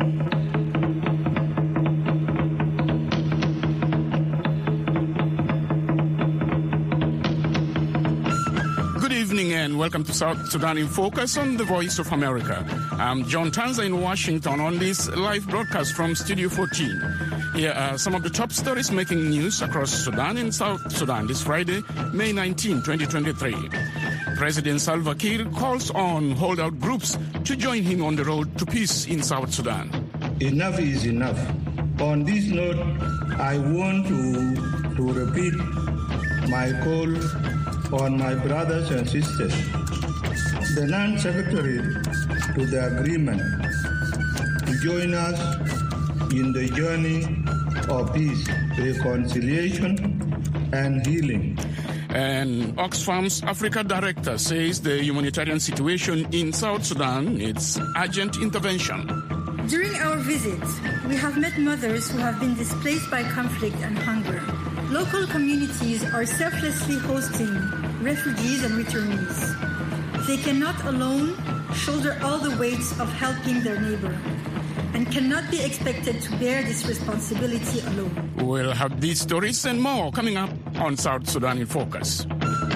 Good evening and welcome to South Sudan in Focus on the Voice of America. I'm John Tanza in Washington on this live broadcast from Studio 14. Here are some of the top stories making news across Sudan and South Sudan this Friday, May 19, 2023. President Salva Kiir calls on holdout groups to join him on the road to peace in South Sudan. Enough is enough. On this note, I want to repeat my call on my brothers and sisters, the non-signatory to the agreement, to join us in the journey of peace, reconciliation, and healing. And Oxfam's Africa director says the humanitarian situation in South Sudan needs urgent intervention. During our visit, we have met mothers who have been displaced by conflict and hunger. Local communities are selflessly hosting refugees and returnees. They cannot alone shoulder all the weights of helping their neighbor and cannot be expected to bear this responsibility alone. We'll have these stories and more coming up on South Sudan in Focus.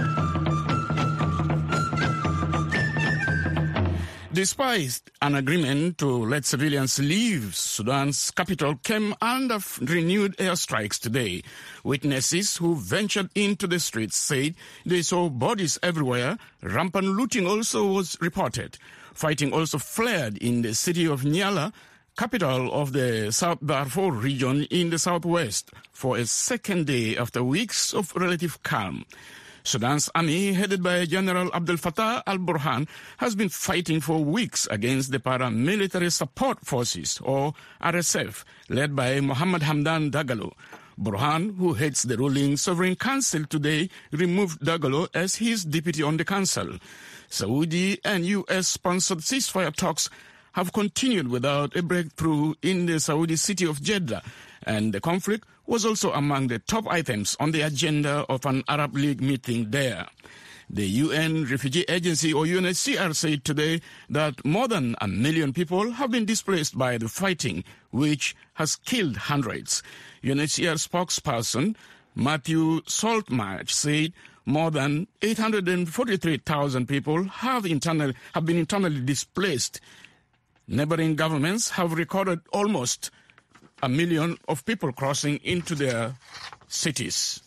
Despite an agreement to let civilians leave Sudan's capital came under renewed airstrikes today. Witnesses who ventured into the streets said they saw bodies everywhere. Rampant looting also was reported. Fighting also flared in the city of Nyala, capital of the South Darfur region in the southwest, for a second day after weeks of relative calm. Sudan's army, headed by General Abdel Fattah al-Burhan, has been fighting for weeks against the paramilitary support forces, or RSF, led by Mohammed Hamdan Dagalo. Burhan, who heads the ruling Sovereign Council today, removed Dagalo as his deputy on the council. Saudi and U.S.-sponsored ceasefire talks have continued without a breakthrough in the Saudi city of Jeddah, and the conflict was also among the top items on the agenda of an Arab League meeting there. The UN Refugee Agency, or UNHCR, said today that more than 1 million people have been displaced by the fighting, which has killed hundreds. UNHCR spokesperson Matthew Saltmarsh said more than 843,000 people have been internally displaced. Neighboring governments have recorded almost 1 million of people crossing into their cities.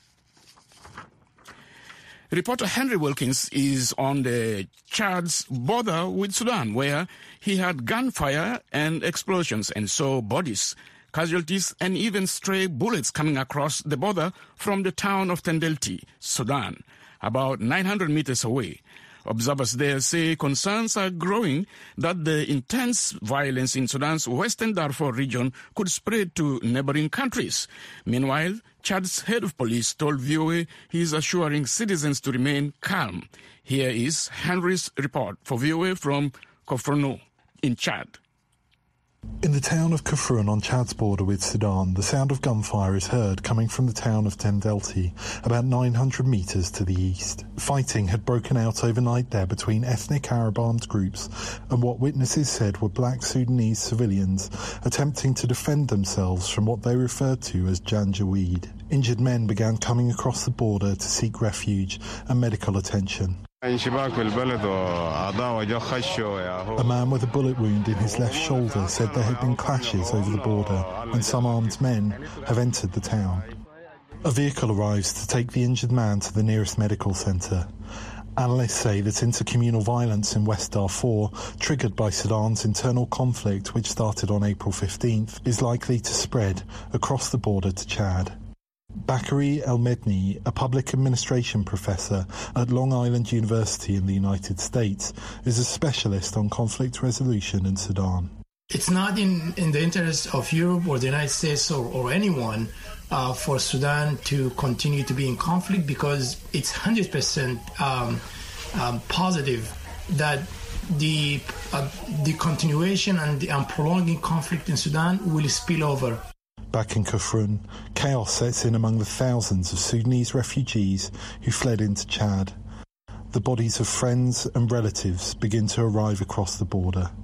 Reporter Henry Wilkins is on the Chad's border with Sudan, where he had gunfire and explosions and saw bodies, casualties, and even stray bullets coming across the border from the town of Tendelti, Sudan, about 900 meters away. Observers there say concerns are growing that the intense violence in Sudan's western Darfur region could spread to neighboring countries. Meanwhile, Chad's head of police told VOA he is assuring citizens to remain calm. Here is Henry's report for VOA from Kofrono in Chad. In the town of Kafrun on Chad's border with Sudan, the sound of gunfire is heard coming from the town of Tendelti, about 900 metres to the east. Fighting had broken out overnight there between ethnic Arab armed groups and what witnesses said were black Sudanese civilians attempting to defend themselves from what they referred to as Janjaweed. Injured men began coming across the border to seek refuge and medical attention. A man with a bullet wound in his left shoulder said there had been clashes over the border and some armed men have entered the town. A vehicle arrives to take the injured man to the nearest medical centre. Analysts say that intercommunal violence in West Darfur, triggered by Sudan's internal conflict which started on April 15th, is likely to spread across the border to Chad. Bakary El-Medni, a public administration professor at Long Island University in the United States, is a specialist on conflict resolution in Sudan. It's not in the interest of Europe or the United States or anyone for Sudan to continue to be in conflict, because it's 100% positive that the continuation and prolonging conflict in Sudan will spill over. Back in Kafrun, chaos sets in among the thousands of Sudanese refugees who fled into Chad. The bodies of friends and relatives begin to arrive across the border.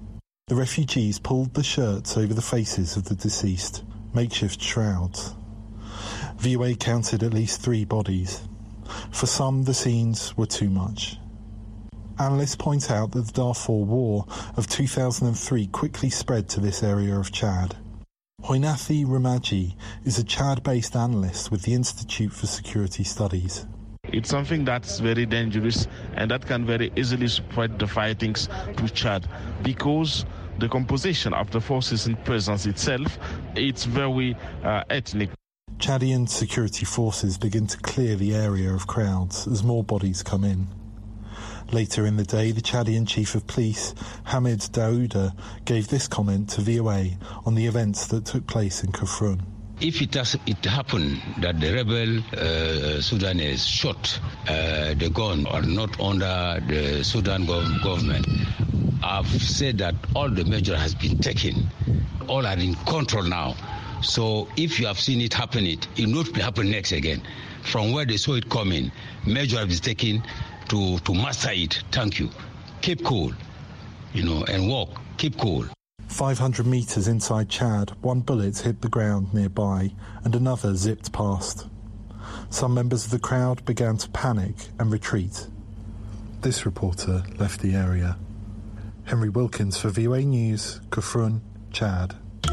The refugees pulled the shirts over the faces of the deceased, makeshift shrouds. VOA counted at least 3 bodies. For some, the scenes were too much. Analysts point out that the Darfur War of 2003 quickly spread to this area of Chad. Hoinathi Ramaji is a Chad-based analyst with the Institute for Security Studies. It's something that's very dangerous and that can very easily spread the fightings to Chad because the composition of the forces and presence itself, it's very ethnic. Chadian security forces begin to clear the area of crowds as more bodies come in. Later in the day, the Chadian chief of police, Hamid Daouda, gave this comment to VOA on the events that took place in Kafrun. If it happened that the rebel Sudanese shot the gun or not under the Sudan government, I've said that all the measures has been taken. All are in control now. So if you have seen it happen, it will not happen next again. From where they saw it coming, measures have been taken to master it. Thank you. Keep cool, and walk. Keep cool. 500 metres inside Chad, one bullet hit the ground nearby and another zipped past. Some members of the crowd began to panic and retreat. This reporter left the area. Henry Wilkins for VOA News, Kafrun, Chad.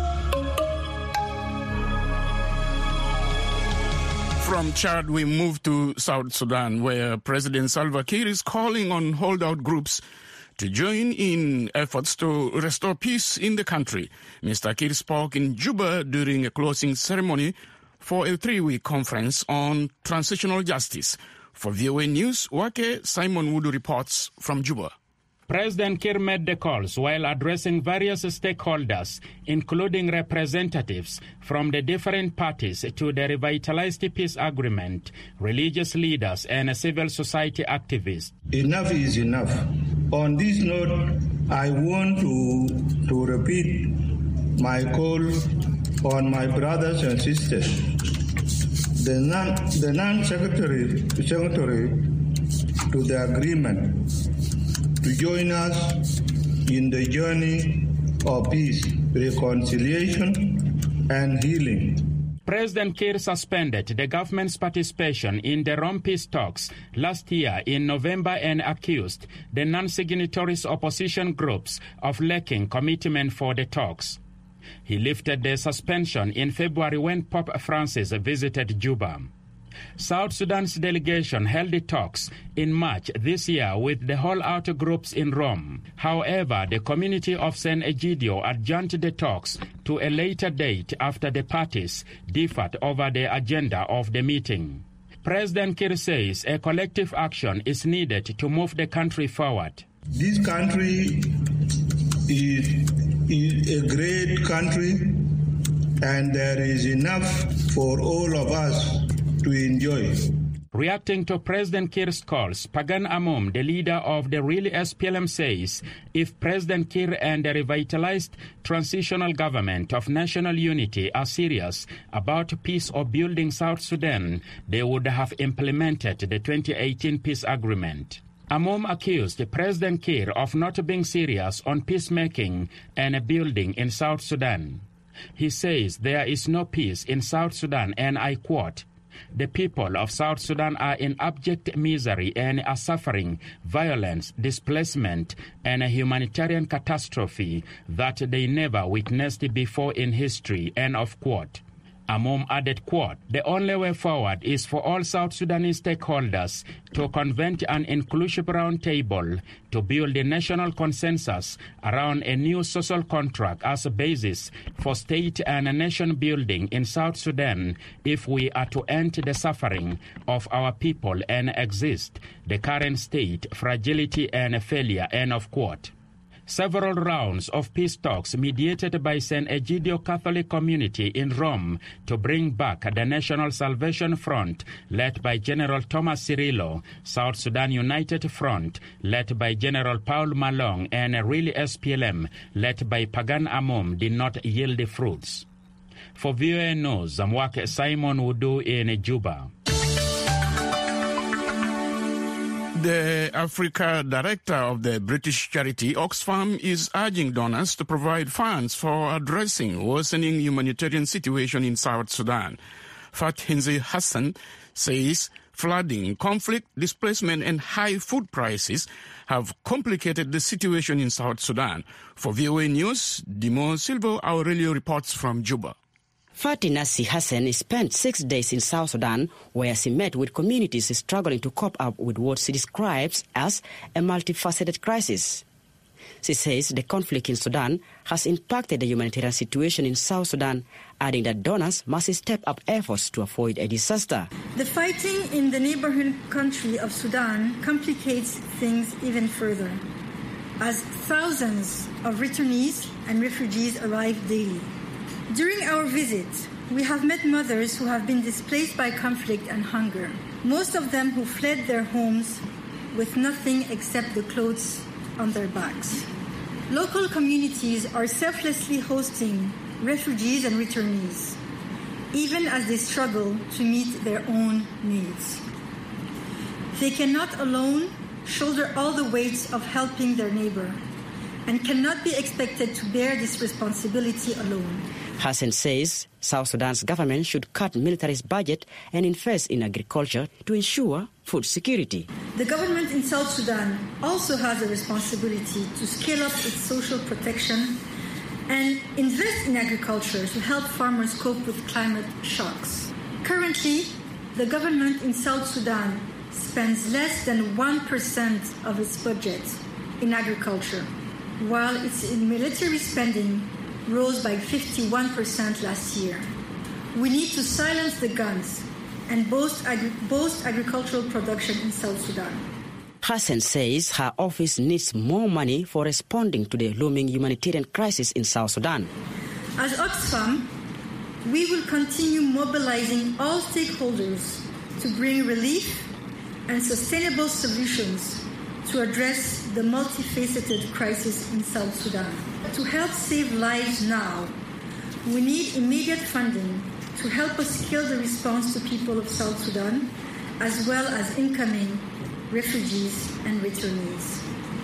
From Chad, we move to South Sudan, where President Salva Kiir is calling on holdout groups to join in efforts to restore peace in the country. Mr. Kiir spoke in Juba during a closing ceremony for a 3-week conference on transitional justice. For VOA News, Wake Simon Wudu reports from Juba. President Kiir made the calls while addressing various stakeholders, including representatives from the different parties to the revitalized peace agreement, religious leaders and civil society activists. Enough is enough. On this note, I want to repeat my call on my brothers and sisters. The non-secretary to the agreement to join us in the journey of peace, reconciliation, and healing. President Kiir suspended the government's participation in the Rome peace talks last year in November and accused the non-signatories opposition groups of lacking commitment for the talks. He lifted the suspension in February when Pope Francis visited Juba. South Sudan's delegation held the talks in March this year with the holdout groups in Rome. However, the community of San Egidio adjourned the talks to a later date after the parties differed over the agenda of the meeting. President Kiir says a collective action is needed to move the country forward. This country is a great country, and there is enough for all of us to enjoy. Reacting to President Kiir's calls, Pagan Amom, the leader of the Really SPLM, says if President Kiir and the revitalized transitional government of national unity are serious about peace or building South Sudan, they would have implemented the 2018 peace agreement. Amom accused President Kiir of not being serious on peacemaking and building in South Sudan. He says there is no peace in South Sudan, and I quote, "The people of South Sudan are in abject misery and are suffering violence, displacement, and a humanitarian catastrophe that they never witnessed before in history," end of quote. Amom added, quote, "The only way forward is for all South Sudanese stakeholders to convene an inclusive roundtable to build a national consensus around a new social contract as a basis for state and nation building in South Sudan if we are to end the suffering of our people and exist the current state, fragility and failure," end of quote. Several rounds of peace talks mediated by San Egidio Catholic community in Rome to bring back the National Salvation Front led by General Thomas Cirillo, South Sudan United Front led by General Paul Malong, and Really SPLM led by Pagan Amom did not yield fruits. For VOA News, Zamwake Simon Wudu in Juba. The Africa director of the British charity Oxfam is urging donors to provide funds for addressing worsening humanitarian situation in South Sudan. Fathinzi Hassan says flooding, conflict, displacement and high food prices have complicated the situation in South Sudan. For VOA News, Dimo Silva Aurelio reports from Juba. Fatinasi Hassan spent 6 days in South Sudan, where she met with communities struggling to cope up with what she describes as a multifaceted crisis. She says the conflict in Sudan has impacted the humanitarian situation in South Sudan, adding that donors must step up efforts to avoid a disaster. The fighting in the neighborhood country of Sudan complicates things even further, as thousands of returnees and refugees arrive daily. During our visit, we have met mothers who have been displaced by conflict and hunger, most of them who fled their homes with nothing except the clothes on their backs. Local communities are selflessly hosting refugees and returnees, even as they struggle to meet their own needs. They cannot alone shoulder all the weight of helping their neighbor and cannot be expected to bear this responsibility alone. Hassan says South Sudan's government should cut military's budget and invest in agriculture to ensure food security. The government in South Sudan also has a responsibility to scale up its social protection and invest in agriculture to help farmers cope with climate shocks. Currently, the government in South Sudan spends less than 1% of its budget in agriculture, while its military spending rose by 51% last year. We need to silence the guns and boost agricultural production in South Sudan. Hassan says her office needs more money for responding to the looming humanitarian crisis in South Sudan. As Oxfam, we will continue mobilizing all stakeholders to bring relief and sustainable solutions to address the multifaceted crisis in South Sudan. To help save lives now, we need immediate funding to help us scale the response to people of South Sudan, as well as incoming refugees and returnees.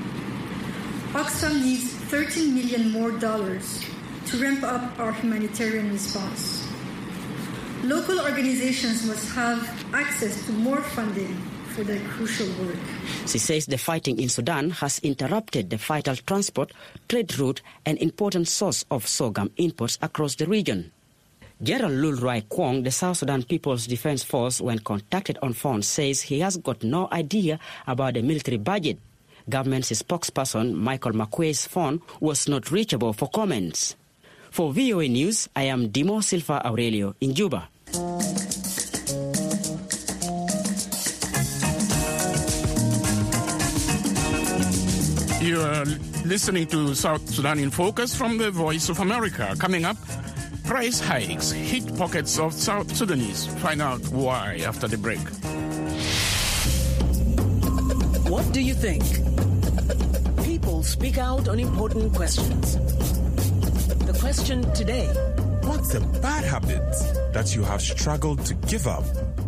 Oxfam needs $13 million more to ramp up our humanitarian response. Local organizations must have access to more funding for their crucial work. She says the fighting in Sudan has interrupted the vital transport, trade route and important source of sorghum imports across the region. General Lulroy Kwong, the South Sudan People's Defense Force, when contacted on phone, says he has got no idea about the military budget. Government's spokesperson, Michael McQuay's phone was not reachable for comments. For VOA News, I am Dimo Silva Aurelio in Juba. You are listening to South Sudan in Focus from the Voice of America. Coming up, price hikes hit pockets of South Sudanese. Find out why after the break. What do you think? People speak out on important questions. The question today: what's a bad habit that you have struggled to give up?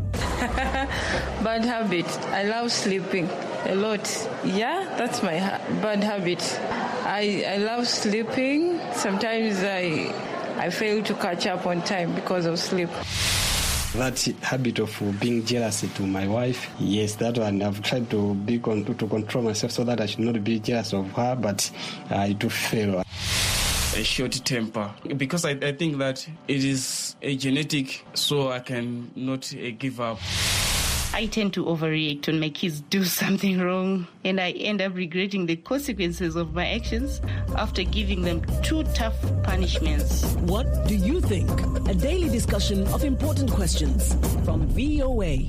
Bad habit. I love sleeping a lot. Yeah, that's my bad habit. I love sleeping. Sometimes I fail to catch up on time because of sleep. That habit of being jealous to my wife, yes, that one I've tried to control myself so that I should not be jealous of her, but I do fail. A short temper, because I think that it is a genetic, so I can not give up. I tend to overreact when my kids do something wrong, and I end up regretting the consequences of my actions after giving them too tough punishments. What do you think? A daily discussion of important questions from VOA.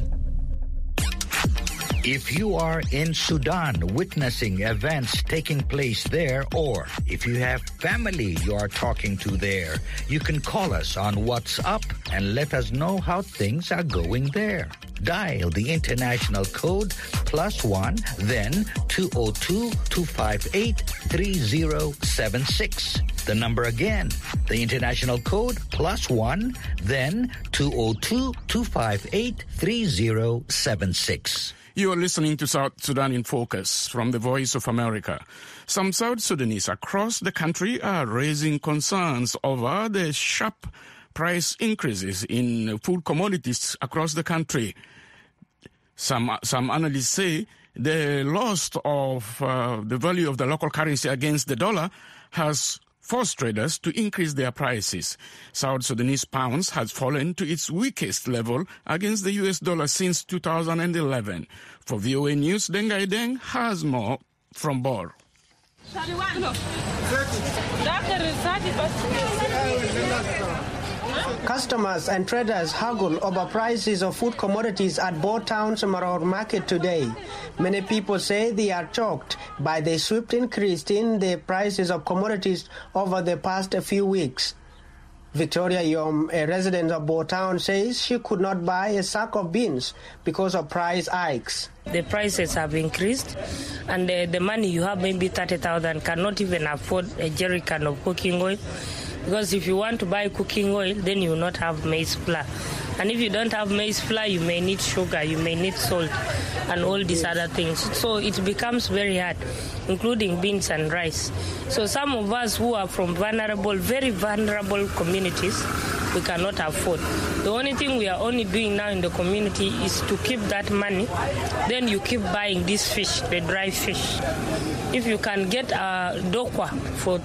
If you are in Sudan witnessing events taking place there, or if you have family you are talking to there, you can call us on WhatsApp and let us know how things are going there. Dial the international code +1, then 202-258-3076. The number again, the international code +1, then 202-258-3076. You are listening to South Sudan in Focus from the Voice of America. Some South Sudanese across the country are raising concerns over the sharp price increases in food commodities across the country. Some analysts say the loss of the value of the local currency against the dollar has forced traders to increase their prices. South Sudanese pounds has fallen to its weakest level against the US dollar since 2011. For VOA News, Dengai Deng has more from Bor. Customers and traders haggle over prices of food commodities at Bor Town's Maror Market today. Many people say they are shocked by the swift increase in the prices of commodities over the past few weeks. Victoria Yom, a resident of Bor Town, says she could not buy a sack of beans because of price hikes. The prices have increased, and the money you have, maybe 30,000, cannot even afford a jerry can of cooking oil. Because if you want to buy cooking oil, then you will not have maize flour. And if you don't have maize flour, you may need sugar, you may need salt, and all these other things. So it becomes very hard, including beans and rice. So some of us who are from very vulnerable communities, we cannot afford. The only thing we are only doing now in the community is to keep that money. Then you keep buying this fish, the dry fish. If you can get a dokwa for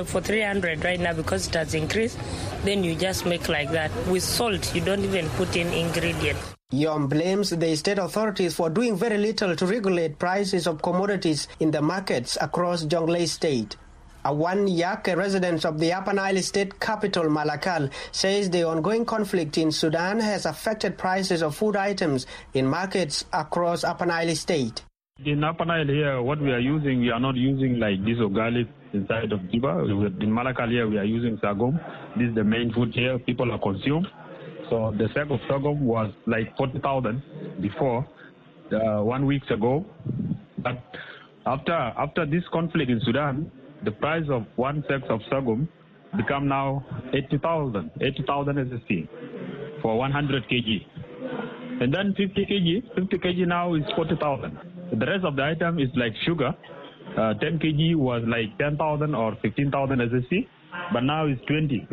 300 right now because it has increased, then you just make like that. With salt, you don't even put in ingredients. Yom blames the state authorities for doing very little to regulate prices of commodities in the markets across Jonglei State. Awan Yak, a resident of the Upper Nile State capital Malakal, says the ongoing conflict in Sudan has affected prices of food items in markets across Upper Nile State. In Upper Nile here, what we are using, we are not using like this or garlic inside of Juba. In Malakal here, we are using sagum. This is the main food here people are consumed. So the sack of sorghum was like 40,000 before 1 week ago. But after this conflict in Sudan, the price of one sack of sorghum become now 80,000 SSC for 100 kg. And then 50 kg now is 40,000. The rest of the item is like sugar. 10 kg was like 10,000 or 15,000 SSC, but now it's 22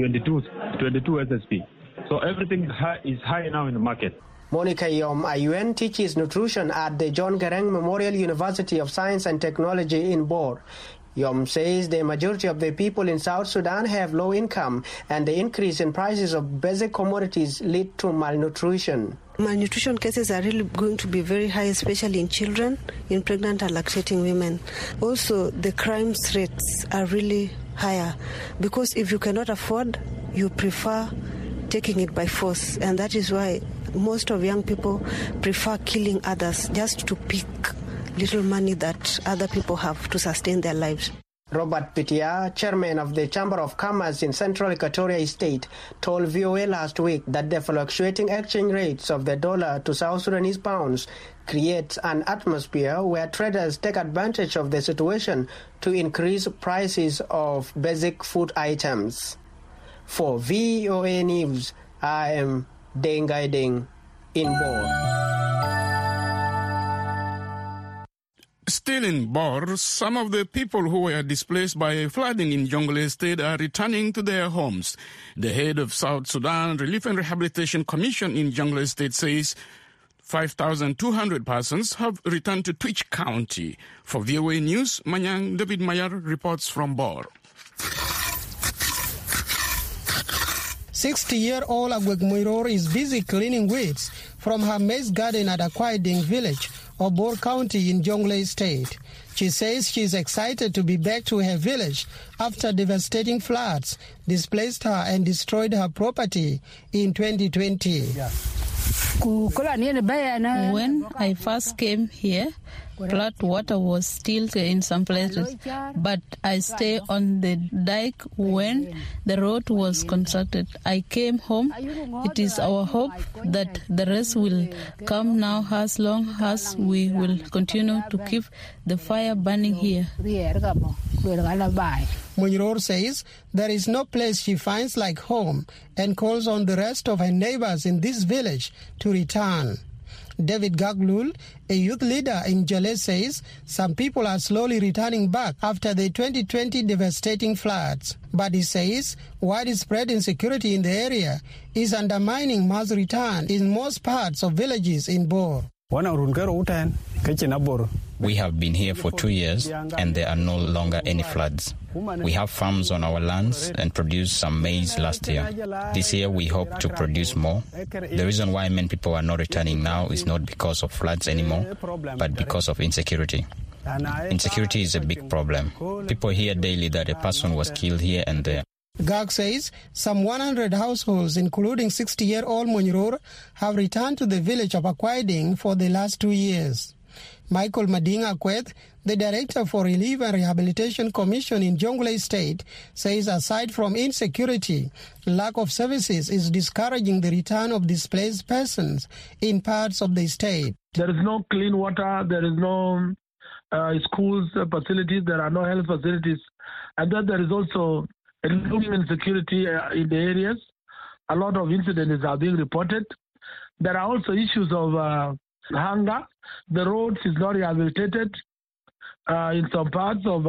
SSP. So everything is high now in the market. Monica Yom Ayuen teaches nutrition at the John Garang Memorial University of Science and Technology in Bor. Yom says the majority of the people in South Sudan have low income, and the increase in prices of basic commodities lead to malnutrition. Malnutrition cases are really going to be very high, especially in children, in pregnant and lactating women. Also, the crime rates are really higher because if you cannot afford, you prefer taking it by force, and that is why most of young people prefer killing others just to pick little money that other people have to sustain their lives. Robert Pitia, chairman of the Chamber of Commerce in Central Equatoria State, told VOA last week that the fluctuating exchange rates of the dollar to South Sudanese pounds creates an atmosphere where traders take advantage of the situation to increase prices of basic food items. For VOA News, I am Dengai Deng in Bor. Still in Bor, some of the people who were displaced by flooding in Jonglei State are returning to their homes. The head of South Sudan Relief and Rehabilitation Commission in Jonglei State says 5,200 persons have returned to Twitch County. For VOA News, Manyang David Mayer reports from Bor. 60-year-old Agweg Muiror is busy cleaning weeds from her maize garden at Akwaiding village of Bor County in Jonglei State. She says she is excited to be back to her village after devastating floods displaced her and destroyed her property in 2020. When I first came here, flood water was still in some places, but I stayed on the dike when the road was constructed. I came home. It is our hope that the rest will come now as long as we will continue to keep the fire burning here. Muiror says there is no place she finds like home and calls on the rest of her neighbors in this village to return. David Gaglul, a youth leader in Jale, says some people are slowly returning back after the 2020 devastating floods. But he says widespread insecurity in the area is undermining mass return in most parts of villages in Bor. We have been here for 2 years and there are no longer any floods. We have farms on our lands and produced some maize last year. This year we hope to produce more. The reason why many people are not returning now is not because of floods anymore, but because of insecurity. Insecurity is a big problem. People hear daily that a person was killed here and there. Gag says some 100 households, including 60-year-old Monyror, have returned to the village of Akwaiding for the last 2 years. Michael Madinga Kweth, the Director for Relief and Rehabilitation Commission in Jonglei State, says aside from insecurity, lack of services is discouraging the return of displaced persons in parts of the state. There is no clean water, there is no schools facilities, there are no health facilities, and then there is also a looming insecurity in the areas. A lot of incidents are being reported. There are also issues of hunger. The roads is not rehabilitated in some parts of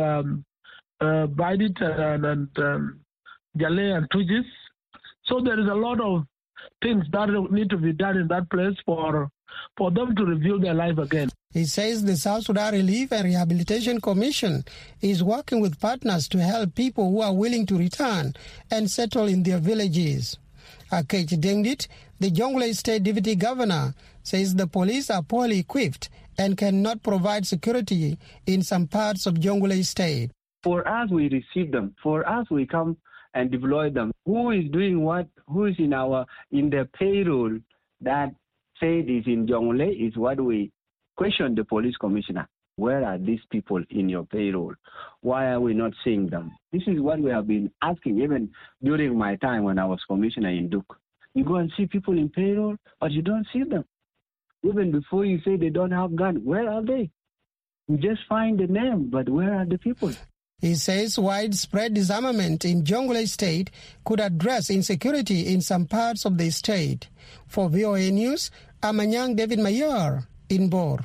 Baidit and Jale and Tujis. So there is a lot of things that need to be done in that place for them to rebuild their life again. He says the South Sudan Relief and Rehabilitation Commission is working with partners to help people who are willing to return and settle in their villages. Akech Dengdit, the Jonglei State Deputy Governor, says the police are poorly equipped and cannot provide security in some parts of Jonglei State. For us, we receive them. For us, we come and deploy them. Who is doing what? Who is in the payroll that said is in Jonglei is what we question the police commissioner. Where are these people in your payroll? Why are we not seeing them? This is what we have been asking even during my time when I was commissioner in Duke. You go and see people in payroll, but you don't see them. Even before you say they don't have guns, where are they? You just find the name, but where are the people? He says widespread disarmament in Jonglei State could address insecurity in some parts of the state. For VOA News, Amanyang David Mayor in Bor.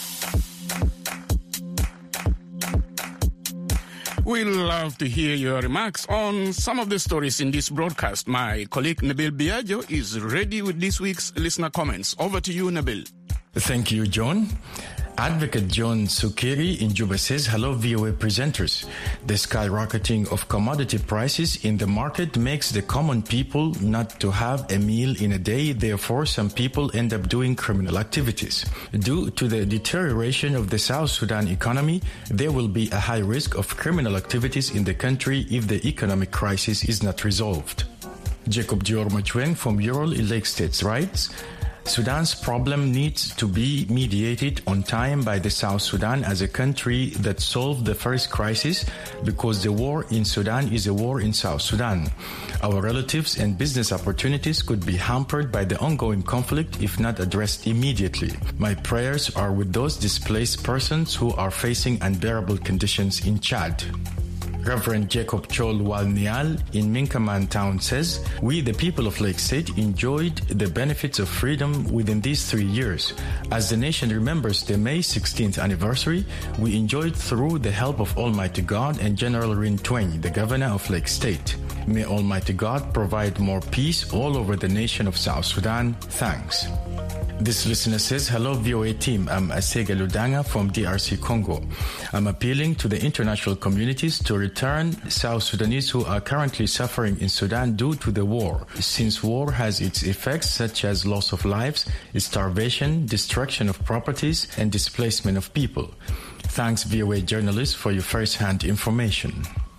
We'll love to hear your remarks on some of the stories in this broadcast. My colleague Nabil Biagio is ready with this week's listener comments. Over to you, Nabil. Thank you, John. Advocate John Sukiri in Juba says, hello, VOA presenters. The skyrocketing of commodity prices in the market makes the common people not to have a meal in a day. Therefore, some people end up doing criminal activities. Due to the deterioration of the South Sudan economy, there will be a high risk of criminal activities in the country if the economic crisis is not resolved. Jacob Dior-Machweng from Ural in Lake States writes, Sudan's problem needs to be mediated on time by the South Sudan as a country that solved the first crisis, because the war in Sudan is a war in South Sudan. Our relatives and business opportunities could be hampered by the ongoing conflict if not addressed immediately. My prayers are with those displaced persons who are facing unbearable conditions in Chad. Reverend Jacob Chol Walnial in Minkaman town says, we, the people of Lake State, enjoyed the benefits of freedom within these 3 years. As the nation remembers the May 16th anniversary, we enjoyed through the help of Almighty God and General Rin Tweng, the governor of Lake State. May Almighty God provide more peace all over the nation of South Sudan. Thanks. This listener says, hello, VOA team. I'm Asega Ludanga from DRC Congo. I'm appealing to the international communities to return South Sudanese who are currently suffering in Sudan due to the war, since war has its effects such as loss of lives, starvation, destruction of properties, and displacement of people. Thanks, VOA journalists, for your first-hand information.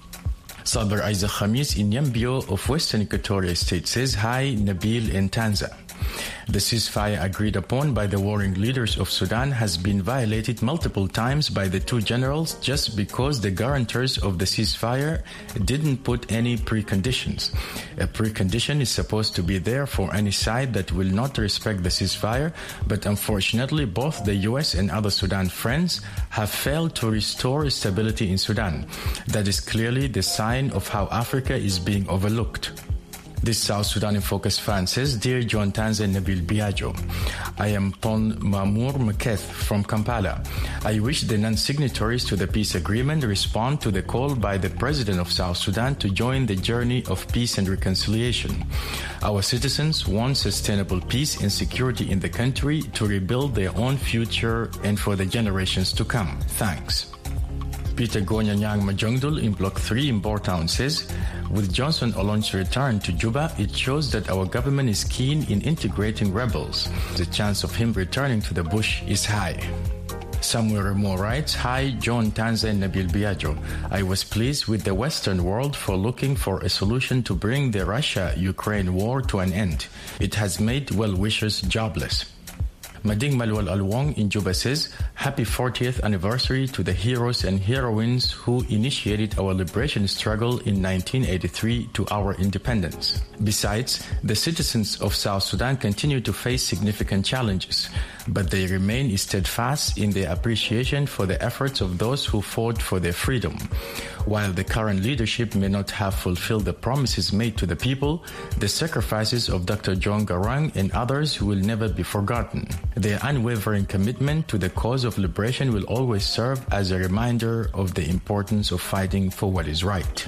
Saber Isaac Khamis in Yambio of Western Equatoria State says, hi, Nabil and Tanza. The ceasefire agreed upon by the warring leaders of Sudan has been violated multiple times by the two generals just because the guarantors of the ceasefire didn't put any preconditions. A precondition is supposed to be there for any side that will not respect the ceasefire, but unfortunately both the US and other Sudan friends have failed to restore stability in Sudan. That is clearly the sign of how Africa is being overlooked. This South Sudan in Focus fan says, Dear John Tanza and Nabil Biagio, I am Pon Mamour Maketh from Kampala. I wish the non-signatories to the peace agreement respond to the call by the President of South Sudan to join the journey of peace and reconciliation. Our citizens want sustainable peace and security in the country to rebuild their own future and for the generations to come. Thanks. Peter Gonyanyang Majongdul in Block 3 in Bourtown says, with Johnson Olon's return to Juba, it shows that our government is keen in integrating rebels. The chance of him returning to the bush is high. Samuel Remo writes, Hi, John Tanza and Nabil Biagio. I was pleased with the Western world for looking for a solution to bring the Russia-Ukraine war to an end. It has made well-wishers jobless. Mading Malwal Alwong in Juba says, Happy 40th anniversary to the heroes and heroines who initiated our liberation struggle in 1983 to our independence. Besides, the citizens of South Sudan continue to face significant challenges, but they remain steadfast in their appreciation for the efforts of those who fought for their freedom. While the current leadership may not have fulfilled the promises made to the people, the sacrifices of Dr. John Garang and others will never be forgotten. Their unwavering commitment to the cause of liberation will always serve as a reminder of the importance of fighting for what is right.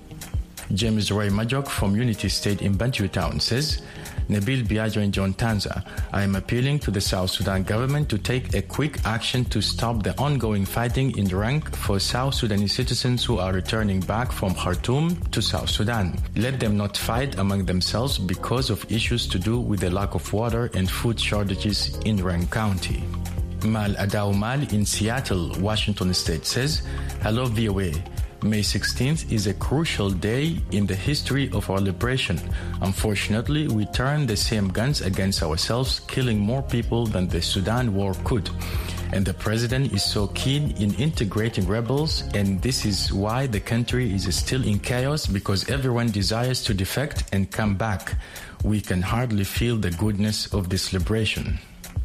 James Roy Majok from Unity State in Bantutown says, Nabil Biagio and John Tanza, I am appealing to the South Sudan government to take a quick action to stop the ongoing fighting in rank for South Sudanese citizens who are returning back from Khartoum to South Sudan. Let them not fight among themselves because of issues to do with the lack of water and food shortages in Rang County. Mal Adao Mal in Seattle, Washington State says, Hello VOA. May 16th is a crucial day in the history of our liberation. Unfortunately, we turned the same guns against ourselves, killing more people than the Sudan war could. And the president is so keen in integrating rebels, and this is why the country is still in chaos, because everyone desires to defect and come back. We can hardly feel the goodness of this liberation.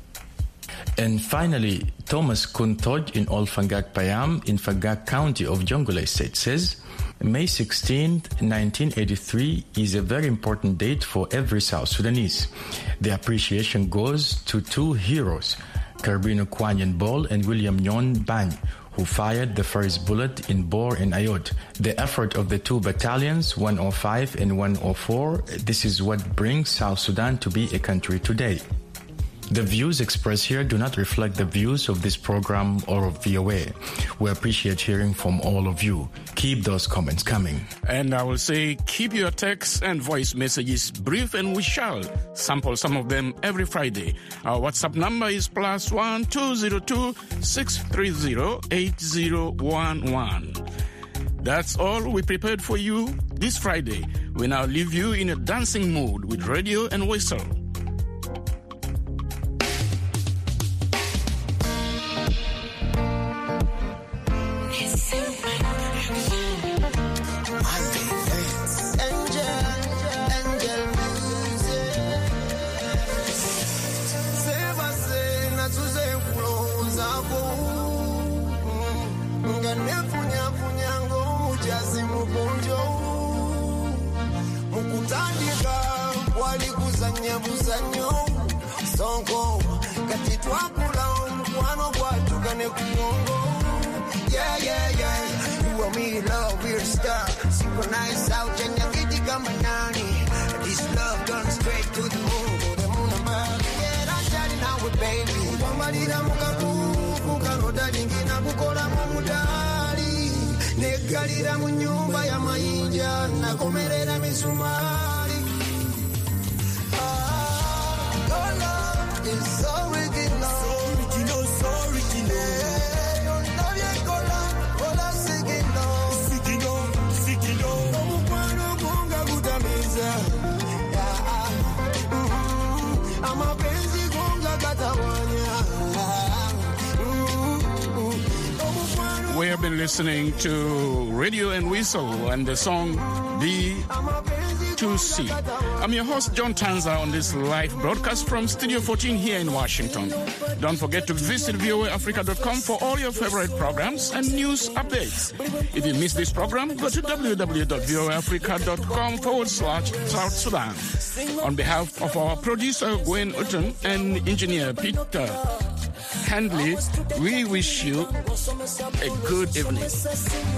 And finally, Thomas Kuntoj in Old Fangak Payam in Fangak County of Jonglei State says, May 16, 1983 is a very important date for every South Sudanese. The appreciation goes to two heroes, Carbino Kwanyan Bol and William Nyon Bany, who fired the first bullet in Bor and Ayod. The effort of the two battalions, 105 and 104, this is what brings South Sudan to be a country today. The views expressed here do not reflect the views of this program or of VOA. We appreciate hearing from all of you. Keep those comments coming. And I will say, keep your texts and voice messages brief, and we shall sample some of them every Friday. Our WhatsApp number is +1 202 630 8011. That's all we prepared for you this Friday. We now leave you in a dancing mood with Radio and Whistle. Negalira mu nyumba ya mayinja nakomerera misumari. Your love is so original, so original, so original. Your love ya kola sigino. Omukwano gunga gutamiza. Amapenzi gunga gatawanya. We have been listening to Radio and Whistle and the song Be to see. I'm your host, John Tanza, on this live broadcast from Studio 14 here in Washington. Don't forget to visit voaafrica.com for all your favorite programs and news updates. If you missed this program, go to www.voaafrica.com/South Sudan. On behalf of our producer, Gwen Utten, and engineer Peter Handley, we wish you a good evening.